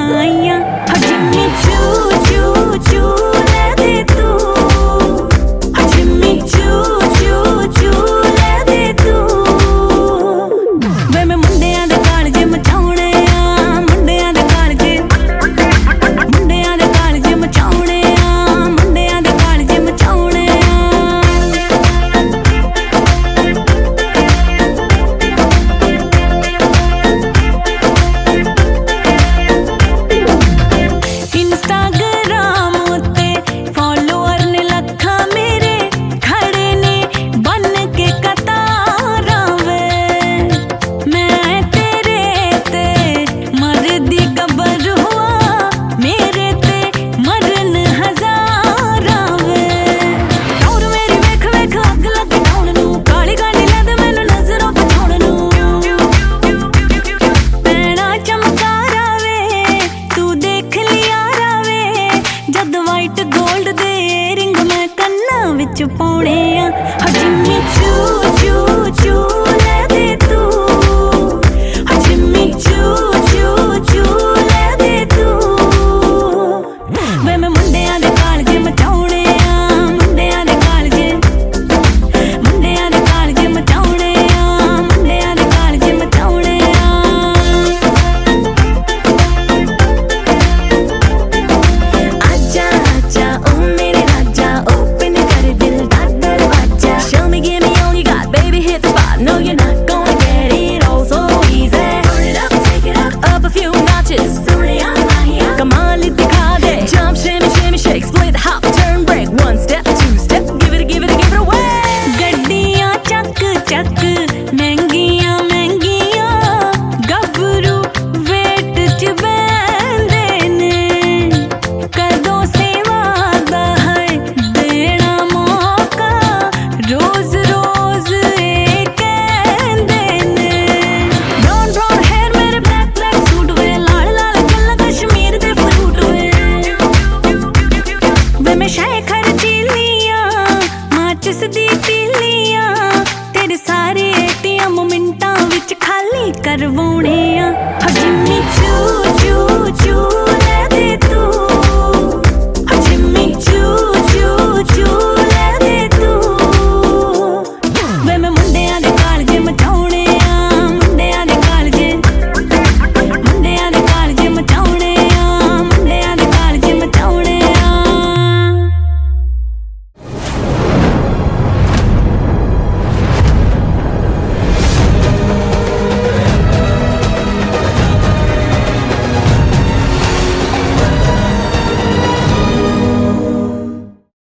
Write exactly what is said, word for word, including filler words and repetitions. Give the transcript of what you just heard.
आईया जिम्मी चू चू चू ले दे तू जिम्मी चू चू चू ले दे तू वे मैं मुंडियां दे कालजे मचाउणे आ मुंडियां दे कालजे मुंडियां दे कालजे मचाउणे आ मुंडियां दे कालजे मचाउणे इंस्टाग्राम उत्ते फॉलोअर ने लखा मेरे खड़े ने बन के कतारां वे मैं तेरे ते मरदी गबर हुआ मेरे ते मरन हजारां वे और मेरी वेख वेख अग लग डाउन नू काली गानी लद मैनू नजरों बचाउण नू पैणा चमकारा वे तू देख लिया रावे जद वाइट गोल्ड दे रिंग मैं कन्ना विच पाउणे आ जिम्मी चू चू चू ले दे तू जिम्मी चू चू चू ले दे तू वे मैं मुंडियां दे कालजे मचाउणे आ मुंडियां दे कालजे मुंडियां दे कालजे मचाउणे आ मुंडियां दे कालजे मचाउणे आ आजा आजा ओ मेरे राजा ओपन कर दिल दा दरवाजा show me give me all you got baby hit the spot no you're not gonna get it all so easy turn it up take it up up a few notches Surya mahiya kamal dikha de jump shimmy shimmy shake split hop turn break one step two step give it give it give it away gaddiyan ਚੱਕ ਚੱਕ ਮਹਿੰਗੀਆਂ ਮਹਿੰਗੀਆਂ ਗੱਭਰੂ wait ਚ ਬੈੰਦੇ ਨੇ ਕਦੋਂ ਸੇਵਾ ਦਾ ਹੈ ਦੇਣਾ ਮੌਕਾ ਰੋਜ਼ ਰੋਜ਼ ਇਹ ਕਹਿੰਦੇ ਨੇ ਬਰਾਊਨ ਬਰਾਊਨ ਹੈਰ ਮੇਰੇ ਬਲੈਕ ਬਲੈਕ ਸੂਟ ਵੇ ਲਾਲ ਲਾਲ ਗੱਲਾਂ ਕਸ਼ਮੀਰ ਦੇ ਫਰੂਟ ਵੇ ਵੇ ਮੈਂ ਸ਼ਾਇ ਖਰਚੀਲੀਆਂ ਮਾਚਿਸ ਦੀ ਤੀਲੀਆਂ ਤੇਰੇ ਸਾਰੇ ਏਟੀਐਮ ਮਿੰਟਾਂ ਵਿੱਚ ਖਾਲੀ ਕਰਵਾਉਣੇ ਆ ਜਿੰਮੀ